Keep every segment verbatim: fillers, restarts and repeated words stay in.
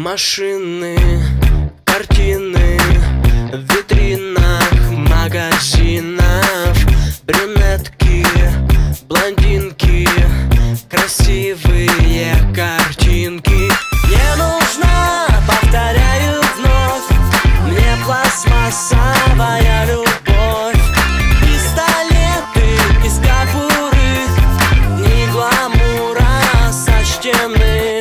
Машины, картины в витринах магазинов, брюнетки, блондинки, красивые картинки. Мне нужна, повторяю вновь, мне пластмассовая любовь. Пистолеты из кобуры, ни гламура со стены.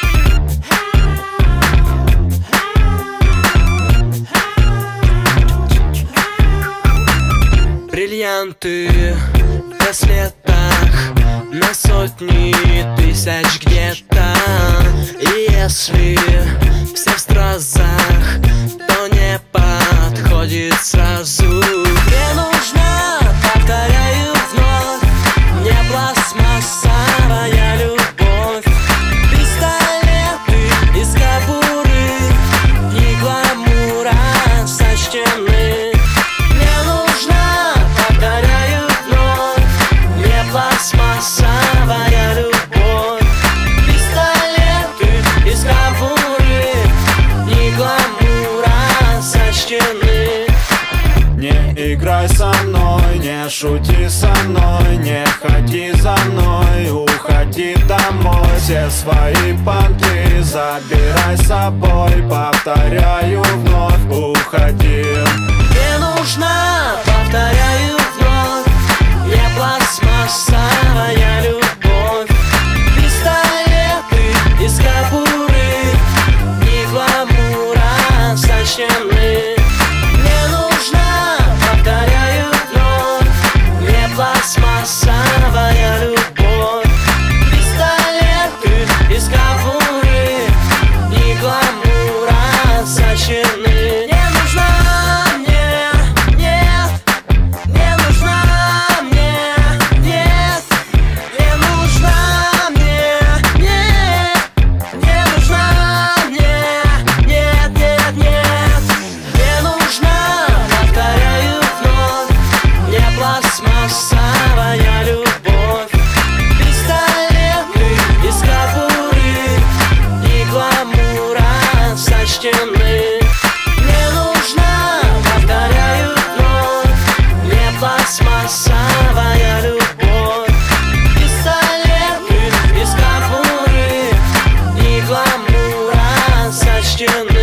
Бриллианты в браслетах на сотни тысяч где-то. И если все в стразах, то не подходит сразу. Мне нужна, повторяю вновь, мне пластмассовая любовь. Пистолеты из кобуры, ни гламура со стены. Пластмассовая любовь. Пистолеты из кобуры, ни гламура со стены. Не играй со мной, не шути со мной, не ходи за мной, уходи домой. Все свои понты забирай с собой, повторяю вновь, уходи. Мне нужна, повторяю вновь, мне пластмассовая любовь. Пистолеты из кобуры, ни гламура со стены. Мне нужна, повторяю вновь, мне пластмассовая любовь. Пистолеты из кобуры, ни гламура со стены. Мне нужна, мне, нет, мне нужна. Пластмассовая любовь. Пистолеты из кобуры, ни гламура со стены. Мне нужна, повторяю вновь, мне пластмассовая любовь. Пистолеты из кобуры, ни гламура со стены.